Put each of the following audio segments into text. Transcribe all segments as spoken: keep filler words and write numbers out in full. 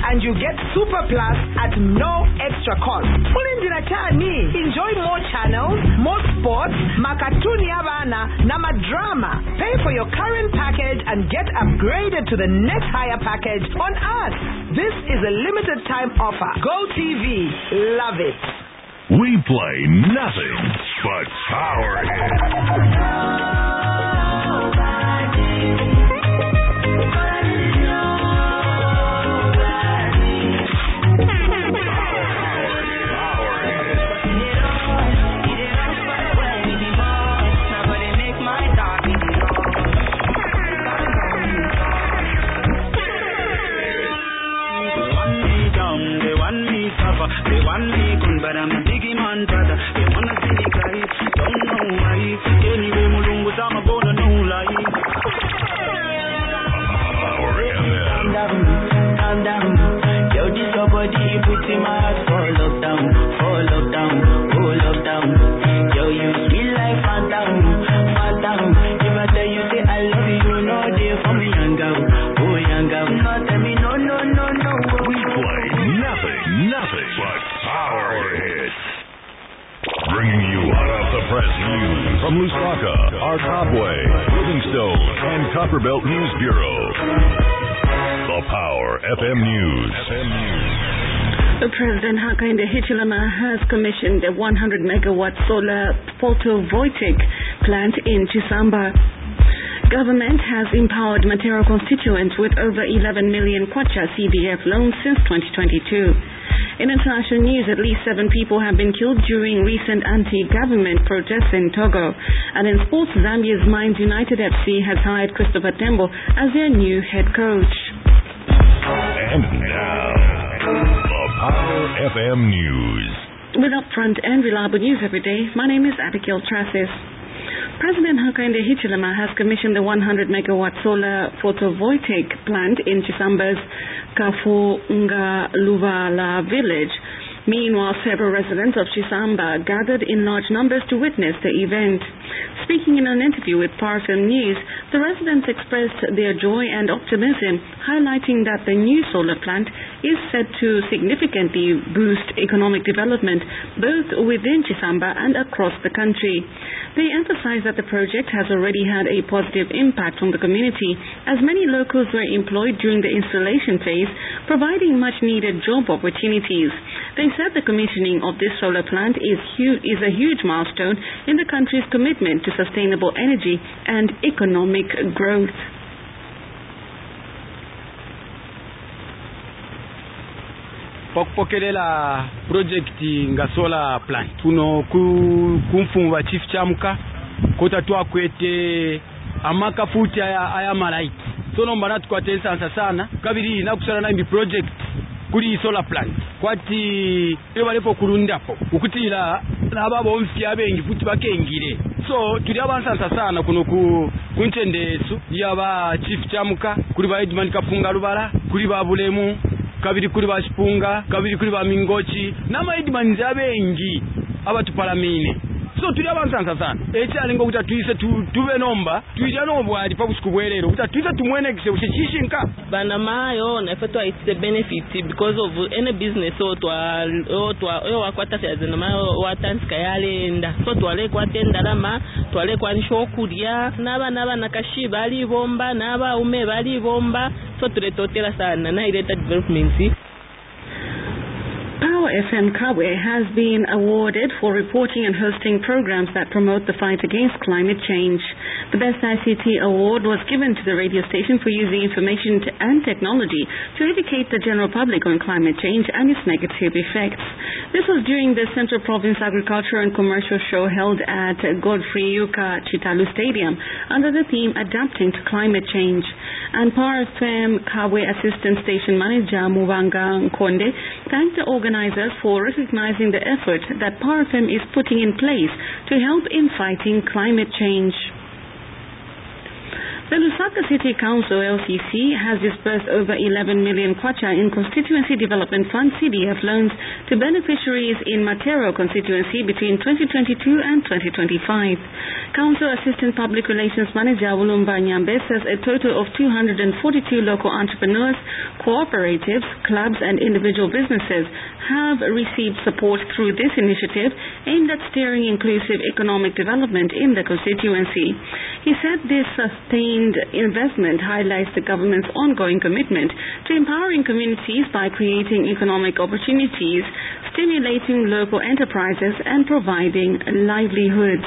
and you get Super Plus at no extra cost. Enjoy more channels, more sports, makatuni abana, nama drama. Pay for your current package and get upgraded to the next higher package on us. This is a limited time offer. Go T V. Love it. We play nothing but power hits. They want me good, but I'm a biggie man, brother. They wanna see me cry, don't know why. Anyway, Mulungu, I'm a bona no lie. Calm down, calm down. Yo, this your body, you put in my heart for lockdown, for lockdown, oh lockdown. Yo, you feel like phantom, phantom. If I tell you say I love you, you know they for me young girl, oh young girl. No, tell me no, no, no, no. We play nothing, nothing but power hits. Bringing you hot off the press news from Lusaka, our Cobway, Livingstone, and Copperbelt News Bureau. The Power F M News. F M News. The President Hakainde Hichilema has commissioned a one hundred megawatt solar photovoltaic plant in Chisamba. Government has empowered Matero constituents with over eleven million kwacha C D F loans since twenty twenty-two. In international news, at least seven people have been killed during recent anti-government protests in Togo. And in sports, Zambia's Mines United F C has hired Christopher Tembo as their new head coach. And now, the Power F M News. With upfront and reliable news every day, my name is Abigail Tracis. President Hakainde Hichilema has commissioned the one hundred megawatt solar photovoltaic plant in Chisamba's Kafungaluvala village. Meanwhile, several residents of Chisamba gathered in large numbers to witness the event. Speaking in an interview with Power F M News, the residents expressed their joy and optimism, highlighting that the new solar plant is set to significantly boost economic development both within Chisamba and across the country. They emphasized that the project has already had a positive impact on the community, as many locals were employed during the installation phase, providing much-needed job opportunities. They said the commissioning of this solar plant is, hu- is a huge milestone in the country's commitment to sustainable energy and economic growth. Pakupokelela project nga solar plant kuno kumfunga chief chamuka kota twakwete amaka futi aya, aya malaiti sono mbana tukwate sansa sana kabiri na kusana na imbi project kuli solar plant kwati ebalepo kulundapo ukutira nababo mfya bengi futi bakengire so tuli abansansa sana kuno ku kuncendesu yaba chief chamuka kuli ba Edman Kafunga Lubala kuli ba Bulemu kabiri kuli ba Shipunga kabiri kuli ba Mingochi nama Edman zabengi abatupalamine so tuli abansansa sana ekyali ngo kutatuise tuve nomba tuija nobwali pabusiku bwerero kutatuise tumwenekise ushichishinka bana mayo na feto it's the benefit because of any business so twa twa wakwata sezena mayo watanska yalenda so twale kwatenda lama twale kwanisho kulya naba naba nakashiba ali bomba naba ume bali bomba so tuletotela sana na ile development. Power F M Kabwe has been awarded for reporting and hosting programs that promote the fight against climate change. The Best I C T award was given to the radio station for using information and technology to educate the general public on climate change and its negative effects. This was during the Central Province Agriculture and Commercial Show held at Godfrey Yuka Chitalu Stadium under the theme Adapting to Climate Change. And Power F M Kabwe Assistant Station Manager Mubanga Nkonde thanked the organizers for recognizing the effort that Power F M is putting in place to help in fighting climate change. The Lusaka City Council, L C C, has disbursed over eleven million kwacha in Constituency Development Fund C D F loans to beneficiaries in Matero constituency between twenty twenty-two and twenty twenty-five. Council Assistant Public Relations Manager Wulumba Nyambe says a total of two hundred forty-two local entrepreneurs, cooperatives, clubs and individual businesses have received support through this initiative aimed at steering inclusive economic development in the constituency. He said this sustained investment highlights the government's ongoing commitment to empowering communities by creating economic opportunities, stimulating local enterprises and providing livelihoods.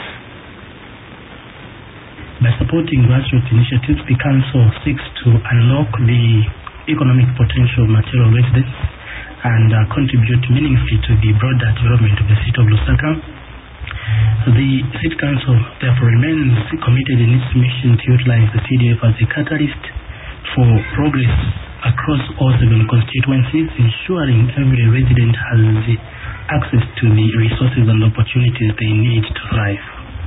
By supporting grassroots initiatives, the Council seeks to unlock the economic potential of Matero residents and uh, contribute meaningfully to the broader development of the city of Lusaka. The City Council therefore remains committed in its mission to utilize the C D F as a catalyst for progress across all seven constituencies, ensuring every resident has access to the resources and opportunities they need to thrive.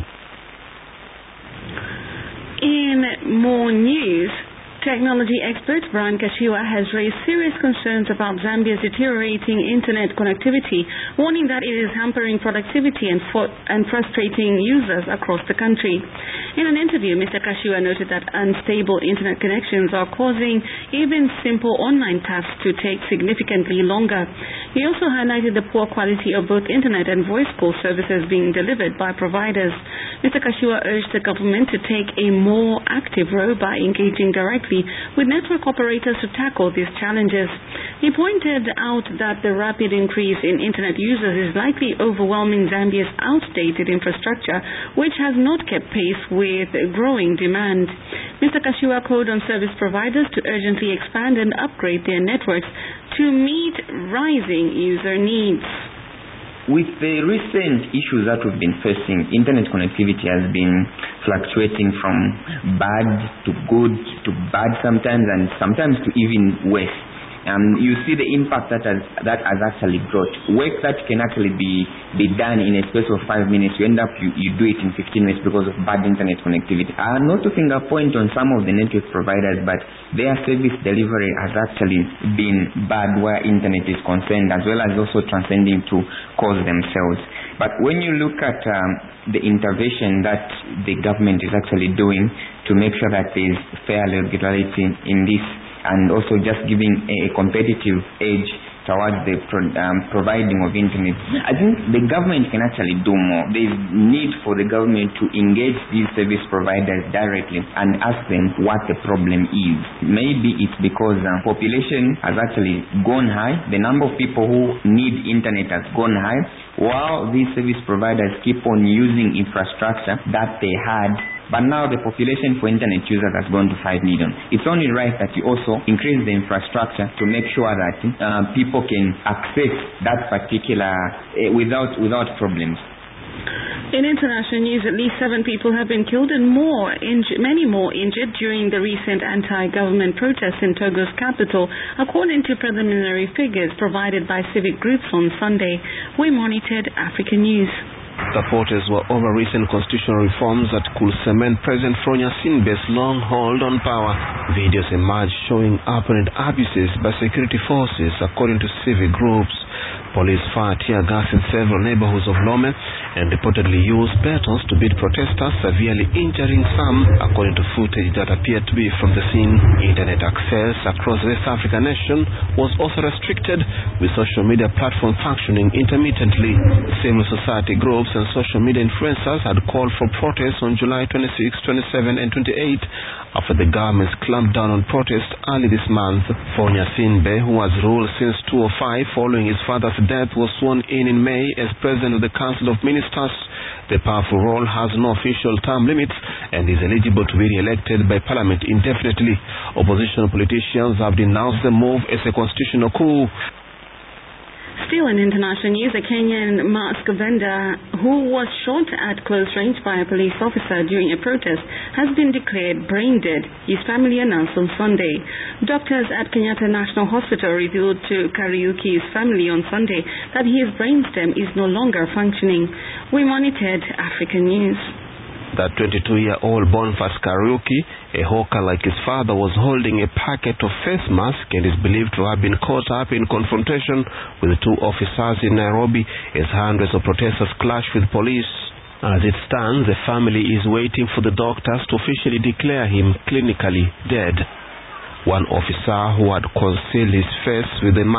In more news, technology expert Brian Kashiwa has raised serious concerns about Zambia's deteriorating internet connectivity, warning that it is hampering productivity and, and frustrating users across the country. In an interview, Mister Kashiwa noted that unstable internet connections are causing even simple online tasks to take significantly longer. He also highlighted the poor quality of both internet and voice call services being delivered by providers. Mister Kashiwa urged the government to take a more active role by engaging directly with network operators to tackle these challenges. He pointed out that the rapid increase in internet users is likely overwhelming Zambia's outdated infrastructure, which has not kept pace with growing demand. Mister Kashiwa called on service providers to urgently expand and upgrade their networks to meet rising user needs. With the recent issues that we've been facing, internet connectivity has been fluctuating from bad to good to bad sometimes, and sometimes to even worse. Um, you see the impact that has, that has actually brought. Work that can actually be, be done in a space of five minutes, you end up, you, you do it in fifteen minutes because of bad internet connectivity. Uh, not to finger point on some of the network providers, but their service delivery has actually been bad where internet is concerned, as well as also transcending to cause themselves. But when you look at um, the intervention that the government is actually doing to make sure that there is fair regularity in this, and also just giving a competitive edge towards the pro, um, providing of internet, I think the government can actually do more. There is need for the government to engage these service providers directly and ask them what the problem is. Maybe it's because uh, population has actually gone high, the number of people who need internet has gone high, while these service providers keep on using infrastructure that they had. But now the population for internet users has gone to five million. It's only right that you also increase the infrastructure to make sure that uh, people can access that particular uh, without without problems. In international news, at least seven people have been killed and more injured, many more injured during the recent anti-government protests in Togo's capital, according to preliminary figures provided by civic groups on Sunday. We monitored African News. The protests were over recent constitutional reforms that could cement President Fronya Sinbe's long hold on power. Videos emerged showing apparent abuses by security forces, according to civic groups. Police fired tear gas in several neighborhoods of Lome and reportedly used batons to beat protesters, severely injuring some, according to footage that appeared to be from the scene. Internet access across the West African nation was also restricted, with social media platforms functioning intermittently. Civil society groups and social media influencers had called for protests on July twenty-sixth, twenty-seventh and twenty-eighth after the government's clamped down on protests early this month. Fronya Sinbe, who has ruled since two thousand five following his father's death, was sworn in in May as President of the Council of Ministers. The powerful role has no official term limits and is eligible to be re-elected by Parliament indefinitely. Opposition politicians have denounced the move as a constitutional coup. Still in international news, a Kenyan mask vendor who was shot at close range by a police officer during a protest has been declared brain dead, his family announced on Sunday. Doctors at Kenyatta National Hospital revealed to Kariuki's family on Sunday that his brainstem is no longer functioning. We monitored African News. That twenty-two-year-old Boniface Kariuki, a hawker like his father, was holding a packet of face masks and is believed to have been caught up in confrontation with two officers in Nairobi as hundreds of protesters clashed with police. As it stands, the family is waiting for the doctors to officially declare him clinically dead. One officer who had concealed his face with a mask